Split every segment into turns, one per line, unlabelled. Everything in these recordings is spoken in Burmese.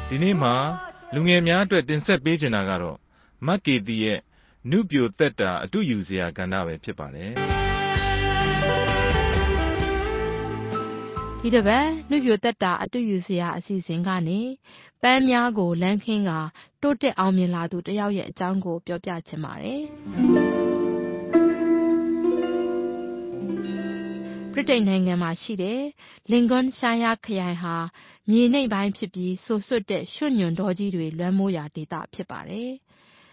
ဒီနေ့မှာလူငယ်များအတွက်တင်ဆက်ပေးချင်တာကတော့မက်ကေတီရဲ့နုပြိုသက်တာအတုယူစရာကဏ္ဍပဲဖြစ်ပါတယ်
ဒီတစ်ပတ်နှုတ်ပြသက်တာအတူယူစရာအစီအစဉ်ကနေပန်းများကိုလမ်းခင်းကတိုးတက်အောင်မြင်လာသူတယောက်ရဲ့အကြောင်းကိုပြောပြချင်ပါတယ်။ဗြိတိန်နိုင်ငံမှာရှိတဲ့လင်ကွန်းရှားယားခရိုင်ဟာမြေနိမ့်ပိုင်းဖြစ်ပြီးဆိုးဆွတ်တဲ့ရွှံ့ညွန့်တောကြီးတွေလွှမ်းမိုးရာဒေသဖြစ်ပါတယ်။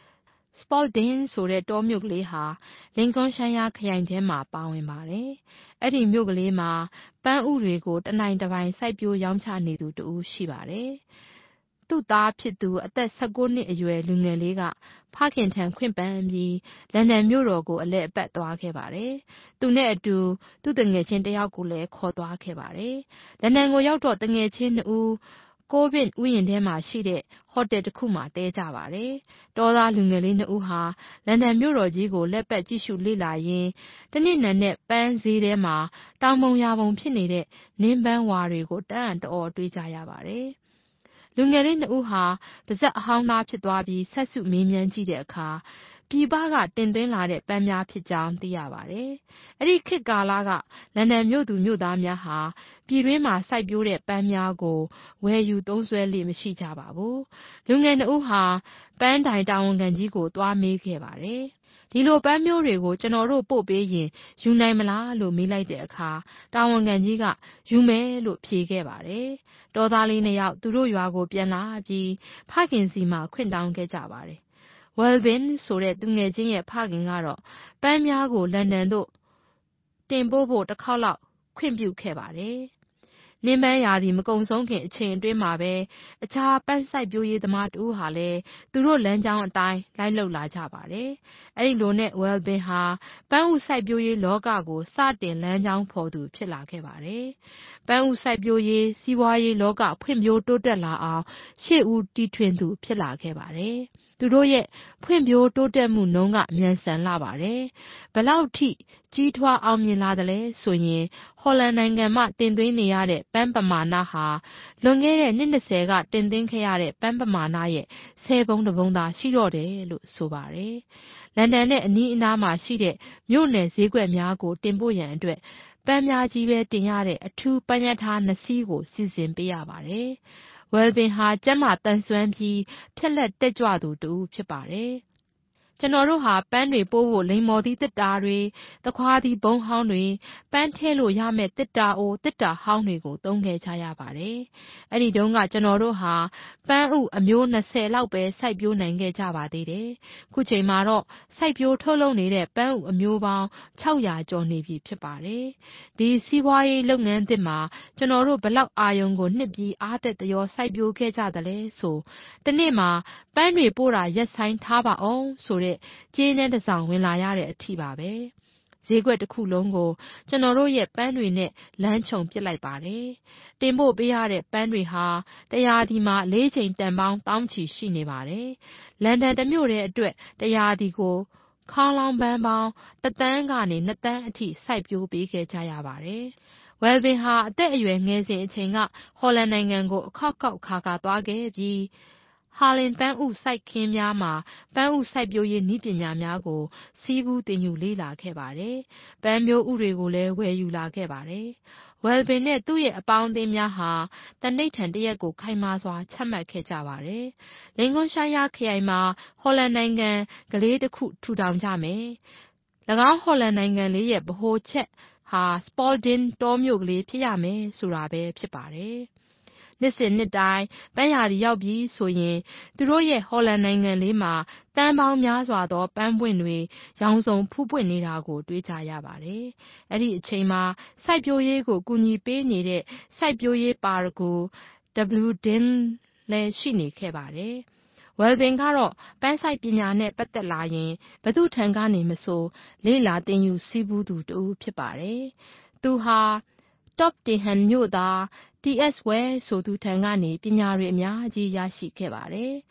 Spalding ဆိုတဲ့တောမြို့ကလေးဟာလင်ကွန်းရှိုင်းယားခရိုင်ထဲမှာပါဝင်ပါတယ်။အဲ့ဒီမြို့ကလေးမှာပန်းဥတွေကိုတနိုင်တစ်ပိုင်စိုက်ပျိုးရောင်းချနေသူတူရှိပါတယ်။သူ့သားဖြစ်သူအသက်19နှစ်အရွယ်လူငယ်လေးကဖခင်ထံခွင့်ပန်ပြီးလန်ဒန်မြို့တော်ကိုအလဲအပတ်သွားခဲ့ပါတယ်။သူနဲ့အတူသူ့တငယ်ချင်းတယောက်ကိုလည်းခေါ်သွားခဲ့ပါတယ်။လန်ဒန်ကိုရောက်တော့တငယ်ချင်း2ဦးကိုဗစ်ဥယျာဉ်ထဲမှာရှိတဲ့ဟိုတယ်တစ်ခုမှာတဲကြပါတယ်။တောသားလူငယ်လေး2ဦးဟာလန်ဒန်မြို့တော်ကြီးကိုလက်ပတ်ကြည့်ရှုလေ့လာရင်းတနစ်နံနဲ့ပန်းဈေးထဲမှာတောင်ပုံရာပုံဖြစ်နေတဲ့နင်းပန်းဝါတွေကိုတန်းတအော်တွေးကြရပါတယ်။လူငယ်လေး2ဦးဟာပါဇက်အဟောင်းသားဖြစ်သွားပြီးဆက်စုမေးမြန်းကြည့်တဲ့အခါပြည်ပကတင်သွင်းလာတဲ့ပန်းများဖြစ်ကြောင်းသိရပါတယ်။အဲ့ဒီခေတ်ကာလကလန်ဒန်မြို့သူမြို့သားများဟာပြည်တွင်းမှာစိုက်ပျိုးတဲ့ပန်းများကိုဝယ်ယူသုံးစွဲလေ့မရှိကြပါဘူး။လူငယ်2ဦးဟာပန်းတိုင်တာဝန်ခံကြီးကိုသွားမေးခဲ့ပါတယ်။ဒီလိုပန်းမျိုးတွေကိုကျွန်တော်တို့ပို့ပေးရင်ယူနိုင်မလားလို့မေးလိုက်တဲ့အခါတာဝန်ခံကြီးကယူမယ်လို့ဖြေခဲ့ပါတယ်။တောသားလေး2ယောက်သူတို့ရွာကိုပြန်လာပြီးဖခင်စီမှာခွင့်တောင်းခဲ့ကြပါတယ်။ Welbin ဆိုတဲ့သူငယ်ချင်းရဲ့ဖခင်ကတော့ပန်းများကိုလန်ဒန်သို့တင်ပို့ဖို့တစ်ခေါက်လောက်ခွင့်ပြုခဲ့ပါတယ်။နင်းပန်းရာသီမကုံဆုံးခင်အချိန်အတွင်းမှာပဲအခြားပန်းစိုက်ပျိုးရေးသမားတူဟာလည်းသူတို့လမ်းကြောင်းအတိုင်းလိုက်လုပ်လာကြပါတယ်။အဲဒီလိုနဲ့ Welbin ဟာပန်းဥစိုက်ပျိုးရေးလောကကိုစတင်လမ်းကြောင်းဖော်သူဖြစ်လာခဲ့ပါတယ်။ပန်းဥစိုက်ပျိုးရေးစီးပွားရေးလောကဖွံ့ဖြိုးတိုးတက်လာအောင်ရှေ့ဦးတီထွင်သူဖြစ်လာခဲ့ပါတယ်။သူတို့ရဲ့ဖွံ့ဖြိုးတိုးတက်မှုနှုန်းကမြန်ဆန်လာပါတယ်။ဘယ်လောက်ထိကြီးထွားအောင်မြင်လာတယ်လဲဆိုရင်ဟော်လန်နိုင်ငံမှတင်သွင်းနေရတဲ့ပန်းပမာဏဟာလွန်ခဲ့တဲ့နှစ်20ကတင်သွင်းခဲ့ရတဲ့ပန်းပမာဏရဲ့10ပုံတစ်ပုံသာရှိတော့တယ်လို့ဆိုပါတယ်။လန်ဒန်နဲ့အနီးအနားမှာရှိတဲ့မြို့နယ်ဈေးကွက်များကိုတင်ပို့ရန်အတွက်ပန်းများကြီးပဲတင်ရတဲ့အထူးပန်းရထား2စီးကိုစီစဉ်ပေးရပါတယ်။ Welbin ဟာကျမ်းမာတန်ဆွမ်းပြီးဖြက်လက်တက်ကြွသူတူဖြစ်ပါတယ်။ကျွန်တော်တို့ဟာပန်းတွေပိုးဖို့လိမ္မော်သီးတစ်တာတွေသခွားသီးဘုံဟောင်းတွေပန်းထဲလို့ရမယ့်တစ်တာအိုတစ်တာဟောင်းတွေကိုသုံးခဲ့ကြရပါတယ်။အဲ့ဒီတုန်းကကျွန်တော်တို့ဟာပန်းဥအမျိုး20လောက်ပဲစိုက်ပျိုးနိုင်ခဲ့ကြပါသေးတယ်။ခုချိန်မှာတော့စိုက်ပျိုးထုတ်လုပ်နေတဲ့ပန်းဥအမျိုးပေါင်း600ကျော်နေပြီဖြစ်ပါတယ်။ဒီစီးပွားရေးလုပ်ငန်းသစ်မှာကျွန်တော်တို့ဘလောက်အာယုံကိုနှစ်ပြီးအားသက်တရောစိုက်ပျိုးခဲ့ကြတယ်လဲဆိုတနေ့မှာပန်းတွေပို့တာရက်ဆိုင်ထားပါအောင်ဆိုတဲ့ကြေးနှဲတစ်စောင်ဝင်လာရတဲ့အထိပါပဲဈေးကွက်တစ်ခုလုံးကိုကျွန်တော်တို့ရဲ့ပန်းတွေနဲ့လမ်းခြုံပစ်လိုက်ပါတယ်တင်ပို့ပေးရတဲ့ပန်းတွေဟာတရာသီမှာ4ချိန်တန်ပေါင်းတောင်းချီရှိနေပါတယ်လန်ဒန်တစ်မြို့တည်းအတွက်တရာသီကိုခေါင်းလောင်းပန်းပေါင်း1တန်းကနေ2တန်းအထိစိုက်ပျိုးပေးခဲ့ကြရပါတယ်Welbin ဟာအသက်အရွယ်ငယ်စဉ်အချိန်ကဟော်လန်နိုင်ငံကိုအခောက်ခါသွားခဲ့ပြီးဟာလင်ပန်းဥစိုက်ခင်းများမှာပန်းဥစိုက်ပျိုးရေးနည်းပညာများကိုစီးပူးသင်ယူလေ့လာခဲ့ပါတယ်။ပန်းမျိုးဥတွေကိုလည်းဝယ်ယူလာခဲ့ပါတယ်။ Welbin နဲ့သူ့ရဲ့အပေါင်းအသင်းများဟာတနိဋ္ဌာန်တစ်ရပ်ကိုခိုင်မာစွာချမှတ်ခဲ့ကြပါတယ်။လင်ကွန်းရှိုင်းယားခရိုင်မှာဟော်လန်နိုင်ငံကလေးတစ်ခုထူထောင်ကြမယ်။၎င်းဟော်လန်နိုင်ငံလေးရဲ့ဗဟိုချက်ဟာ Spalding တောမြို့ကလေးဖြစ်ရမယ်ဆိုတာပဲဖြစ်ပါတယ်။နှစ်စဉ်နှစ်တိုင်းပန်းရာသီရောက်ပြီဆိုရင်သူတို့ရဲ့ဟော်လန်နိုင်ငံလေးမှာတန်းပေါင်းများစွာသောပန်းပွင့်တွေရောင်စုံဖူးပွင့်နေတာကိုတွေ့ကြရပါတယ်။အဲ့ဒီအချိန်မှာစိုက်ပျိုးရေးကိုကူညီပေးနေတဲ့စိုက်ပျိုးရေးပါရဂူ W. Dean လည်းရှိနေခဲ့ပါတယ်။ Welbin ကတော့ပန်းစိုက်ပညာနဲ့ပတ်သက်လာရင်ဘသူထံကနေမဆိုလေ့လာသင်ယူစည်းပူးသူတူဖြစ်ပါတယ်။သူဟာ Tottenham မြို့သား T.S. Wells ဆိုသူထံကနေပညာတွေအများကြီးရရှိခဲ့ပါတယ်။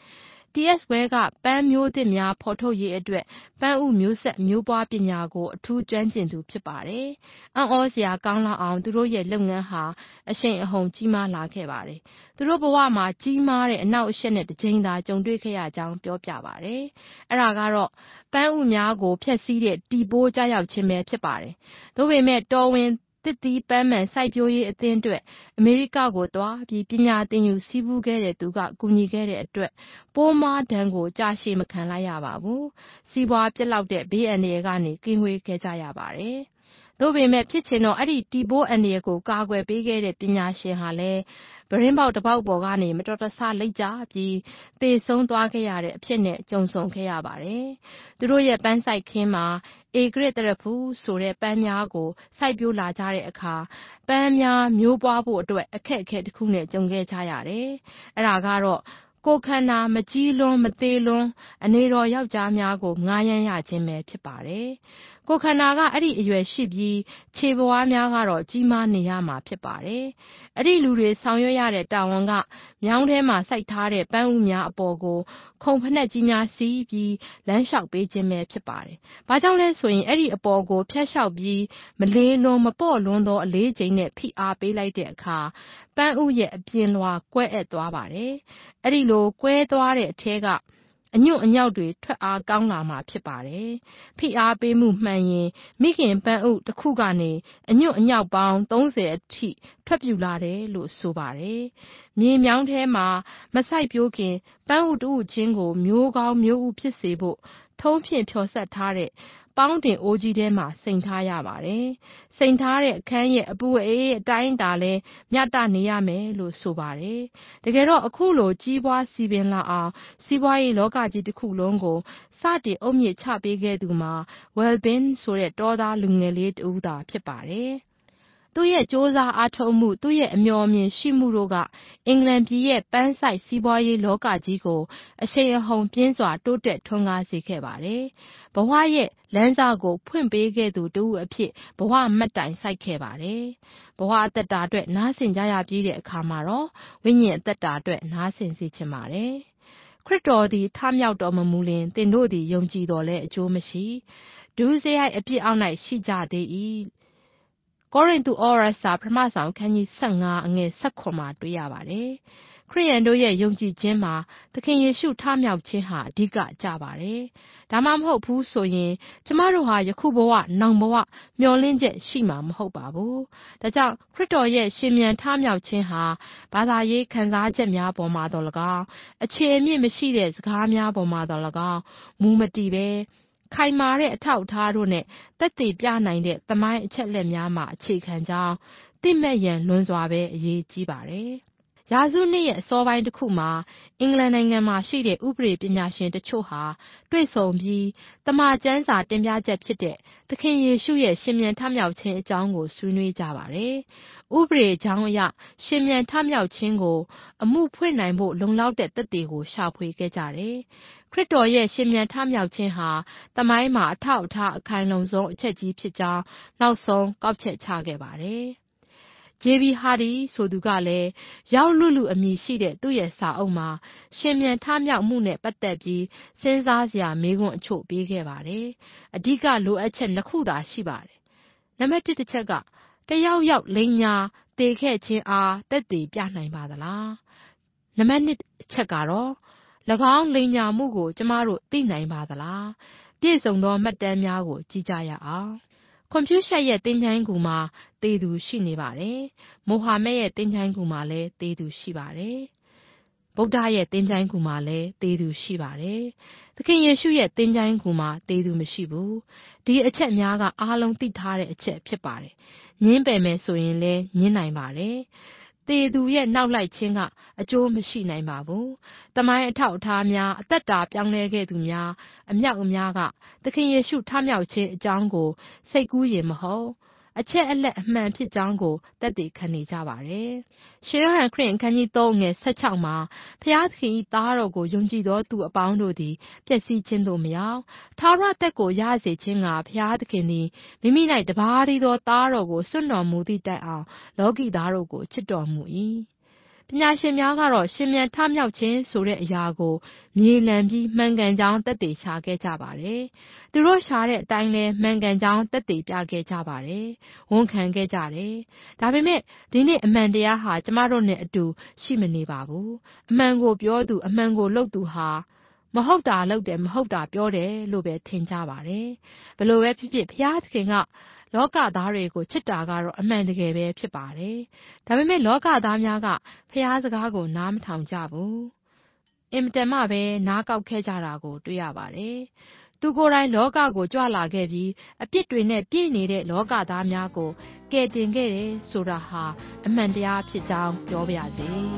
TS ဝဲကပန်းမျိုးသစ်များဖော်ထုတ်ရေးအတွက်ပန်းဥမျိုးဆက်မျိုးပွားပညာကိုအထူးကျွမ်းကျင်သူဖြစ်ပါတယ်။အံ့ဩစရာကောင်းလောက်အောင်သူတို့ရဲ့လုပ်ငန်းဟာအရှိန်အဟုန်ကြီးမားလာခဲ့ပါတယ်။သူတို့ဘဝမှာကြီးမားတဲ့အနောက်အရှက်နဲ့တစ်ကြိမ်သာကြုံတွေ့ခဲ့ရကြောင်းပြောပြပါတယ်။အဲ့ဒါကတော့ပန်းဥများကိုဖျက်ဆီးတဲ့တီပိုးကြောက်ရောက်ခြင်းပဲဖြစ်ပါတယ်။ဒါပေမဲ့တော်ဝင်တစ်သီးပန်းမှန်စိုက်ပျိုးရေးအသင်းအတွက်အမေရိကကိုသွားပြီးပညာသင်ယူစည်းပူးခဲ့တဲ့သူကကူညီခဲ့တဲ့အတွက်ပိုးမွားဒဏ်ကိုကြာရှည်မခံလိုက်ရပါဘူး။စီးပွားပြက်လောက်တဲ့ဘေးအန္တရာယ်ကနေကင်းဝေးခဲ့ကြရပါတယ်။ဒါပေမဲ့ဖြစ်ချင်တော့အဲ့ဒီတီပိုးအန္တရာယ်ကိုကာကွယ်ပေးခဲ့တဲ့ပညာရှင်ဟာလည်းဗရင်ပေါက်တစ်ပေါက်ပေါ်ကနေမတော်တဆလိပ်ကျပြီးသေဆုံးသွားခဲ့ရတဲ့အဖြစ်နဲ့ကြုံဆုံခဲ့ရပါတယ်။သူတို့ရဲ့ပန်းစိုက်ခင်းမှာဧကရစ်တရဖူဆိုတဲ့ပန်းများကိုစိုက်ပျိုးလာကြတဲ့အခါပန်းများမျိုးပွားဖို့အတွက်အခက်အခဲတစ်ခုနဲ့ကြုံခဲ့ကြရတယ်။အဲ့ဒါကတော့ကိုယ်ခန္ဓာမကြီးလွန်းမသေးလွန်းအနေတော်ယောက်ျားများကိုငားရမ်းရခြင်းပဲဖြစ်ပါတယ်။ကိုယ်ခန္ဓာကအဲ့ဒီအရွယ်ရှိပြီးခြေဘဝများကတော့ကြီးမားနေရမှာဖြစ်ပါတယ်။အဲ့ဒီလူတွေဆောင်ရွက်ရတဲ့တာဝန်ကမြောင်းထဲမှာစိုက်ထားတဲ့ပန်းဥများအပေါ်ကိုခုံဖက်နှက်ကြီးများစီးပြီးလမ်းလျှောက်ပေးခြင်းပဲဖြစ်ပါတယ်။ဘာကြောင့်လဲဆိုရင်အဲ့ဒီအပေါ်ကိုဖျက်လျှောက်ပြီးမလေးလွန်မပေါ့လွန်းသောအလေးချိန်နဲ့ဖိအားပေးလိုက်တဲ့အခါပန်းဥရဲ့အပြင်လွှာကွဲအပ်သွားပါတယ်။အဲ့ဒီလိုကွဲသွားတဲ့အထဲကအညွန့်အညောက်တွေထွက်အားကောင်းလာမှာဖြစ်ပါတယ်။ဖိအားပေးမှုမှန်ရင်မိခင်ပန်းဥတစ်ခုကနေအညွန့်အညောက်ပေါင်း30အထိထွက်ပြူလာတယ်လို့ဆိုပါတယ်။မြေမြောင်းထဲမှာမစိုက်ပျိုးခင်ပန်းဥတူချင်းကိုမျိုးကောင်းမျိုးဥဖြစ်စေဖို့ထုံးဖြင့်ဖြော်ဆက်ထားတဲ့ပေါင်းတင်အိုးကြီးထဲမှာစိန်ထားရပါတယ်။စိန်ထားတဲ့အခန်းရဲ့အပူအေးအတိုင်းတာလဲမျှတနေရမယ်လို့ဆိုပါတယ်။တကယ်တော့အခုလိုကြီးပွားစီပင်လာအောင်စီးပွားရေးလောကကြီးတစ်ခုလုံးကိုစတင်အုတ်မြစ်ချပေးခဲ့သူမှာ Wellbeing ဆိုတဲ့တောသားလူငယ်လေးတူသာဖြစ်ပါတယ်။သူ့ရဲ့စ조사အားထုတ်မှုသူ့ရဲ့အမျှော်အမြင်ရှိမှုတို့ကအင်္ဂလန်ပြည်ရဲ့ပန်းစိုက်စီးပွားရေးလောကကြီးကိုအရှိန်အဟုန်ပြင်းစွာတိုးတက်ထွန်းကားစေခဲ့ပါတယ်။ဘဝရဲ့လမ်းစာကိုဖွင့်ပေးခဲ့သူတူအဖြစ်ဘဝမှတ်တိုင်စိုက်ခဲ့ပါတယ်။ဘဝအသက်တာအတွက်နားဆင်ကြရပြီးတဲ့အခါမှာတော့ဝိညာဉ်အသက်တာအတွက်နားဆင်စေချင်ပါတယ်။ခရစ်တော်သည်ထမြောက်တော်မမူလျှင်သင်တို့သည်ယုံကြည်တော်လဲအကျိုးမရှိ။ဒုစရိုက်အပြစ်အောက်၌ရှိကြသေး၏။ကောရိန္သုဩဝါဒစာပထမဆောင်ခန်းကြီး15အငယ်16မှာတွေ့ရပါတယ်။ခရိယန်တို့ရဲ့ယုံကြည်ခြင်းမှာသခင်ယေရှုထမြောက်ခြင်းဟာအဓိကကျပါတယ်။ဒါမှမဟုတ်ဘူးဆိုရင်ကျမတို့ဟာယခုဘဝနောင်ဘဝမျှော်လင့်ချက်ရှိမှာမဟုတ်ပါဘူး။ဒါကြောင့်ခရစ်တော်ရဲ့ရှင်မြန်ထမြောက်ခြင်းဟာဘာသာရေးခံစားချက်များပေါ်မှာတော်၎င်းအခြေအမြစ်မရှိတဲ့စကားများပေါ်မှာတော်၎င်းမူမတည်ပဲခိုင်မာတဲ့အထောက်အထားတို့နဲ့သက်သေပြနိုင်တဲ့သမိုင်းအချက်လက်များမှာအခြေခံကြောင်းသိမဲ့ရန်လွန်စွာပဲအရေးကြီးပါတယ်။ရာစုနှစ်ရဲ့အစောပိုင်းတစ်ခုမှာအင်္ဂလန်နိုင်ငံမှာရှိတဲ့ဥပဒေပညာရှင်တချို့ဟာတွေ့ဆုံပြီးတမန်ကျမ်းစာတင်ပြချက်ဖြစ်တဲ့သခင်ယေရှုရဲ့ရှင်မြန်ထမြောက်ခြင်းအကြောင်းကိုဆွေးနွေးကြပါတယ်။ဥပဒေအကြောင်းအရရှင်မြန်ထမြောက်ခြင်းကိုအမှုဖွင့်နိုင်ဖို့လုံလောက်တဲ့သက်သေကိုရှာဖွေခဲ့ကြတယ်။ခရစ်တော်ရဲ့ရှင်မြန်ထမြောက်ခြင်းဟာသမိုင်းမှာအထောက်အထားအခိုင်လုံဆုံးအချက်ကြီးဖြစ်ကြောင်းနောက်ဆုံးကောက်ချက်ချခဲ့ပါတယ်။ J.B. Hardy ဆိုသူကလည်းရောက်လူအမည်ရှိတဲ့သူ့ရဲ့စာအုပ်မှာရှင်မြန်ထမြောက်မှုနဲ့ပတ်သက်ပြီးစဉ်းစားစရာမေးခွန်းအချို့ပေးခဲ့ပါတယ်။အဓိကလိုအပ်ချက်2ခုသာရှိပါတယ်။နံပါတ်1တစ်ချက်ကတယောက်ယောက်လိန်ညာသေခဲ့ခြင်းအားသက်သေပြနိုင်ပါသလား။နံပါတ်2အချက်ကတော့၎င်းလိန်ညာမှုကိုကျမတို့သိနိုင်ပါသလား။ပြည့်စုံသောမှတ်တမ်းများကိုကြည့်ကြရအောင်။ကွန်ပျူတာရဲ့သင်္ချိုင်းကူမှာသေသူရှိနေပါတယ်။မိုဟာမက်ရဲ့သင်္ချိုင်းကူမှာလည်းသေသူရှိပါတယ်။ဗုဒ္ဓရဲ့သင်္ချိုင်းကူမှာလည်းသေသူရှိပါတယ်။သခင်ယေရှုရဲ့သင်္ချိုင်းကူမှာသေသူမရှိဘူး။ဒီအချက်များကအားလုံးသိထားတဲ့အချက်ဖြစ်ပါတယ်။ငင်းပယ်မယ်ဆိုရင်လည်းငင်းနိုင်ပါတယ်။သေသူရဲ့နောက်လိုက်ခြင်းကအကျိုးမရှိနိုင်ပါဘူး။တမိုင်းအထောက်အထားများအသက်တာပြောင်းလဲခဲ့သူများအမြောက်အများကသခင်ယေရှုထမြောက်ခြင်းအကြောင်းကိုစိတ်ကူးရင်မဟုတ်အချက်အလက်အမှန်ဖြစ်ကြောင်းကိုသက်သေခံနေကြပါတယ်။ရှေးဟန်ခရစ်အခန်းကြီး3ငယ်16မှာဖျားသခင်၏သားတော်ကိုယုံကြည်သောသူအပေါင်းတို့သည်ပျက်စီးခြင်းသို့မရောက်ထာဝရသက်ကိုရစေခြင်းကဖျားသခင်သည်မိမိ၌တပါးတည်းသောသားတော်ကိုစွန့်တော်မူသည့်တိုင်အောင်လောကီသားတို့ကိုချစ်တော်မူ၏ပညာရှင်များကတော့ရှင်မြန်ထမြောက်ခြင်းဆိုတဲ့အရာကိုမြေလှန်ပြီးမှန်ကန်ကြောင်းသက်သေရှာခဲ့ကြပါတယ်။သူတို့ရှာတဲ့အတိုင်းလဲမှန်ကန်ကြောင်းသက်သေပြခဲ့ကြပါတယ်။ဝန်ခံခဲ့ကြတယ်။ဒါပေမဲ့ဒီနေ့အမှန်တရားဟာကျမတို့နဲ့အတူရှိမနေပါဘူး။အမှန်ကိုပြောသူအမှန်ကိုလုပ်သူဟာမဟုတ်တာလုပ်တယ်မဟုတ်တာပြောတယ်လို့ပဲထင်ကြပါတယ်။ဘလို့ပဲဖြစ်ဖြစ်ဘုရားသခင်ကလောကသားတွေကိုချစ်တာကတော့အမှန်တကယ်ပဲဖြစ်ပါတယ်။ဒါပေမဲ့လောကသားများကဘုရားစကားကိုနားမထောင်ကြဘူး။အင်မတန်မှပဲနားကောက်ခဲ့ကြတာကိုတွေ့ရပါတယ်။သူကိုယ်တိုင်လောကကိုကြွလာခဲ့ပြီးအပြစ်တွေနဲ့ပြည့်နေတဲ့လောကသားများကိုကယ်တင်ခဲ့တယ်ဆိုတာဟာအမှန်တရားဖြစ်ကြောင်းပြောပါရစေ။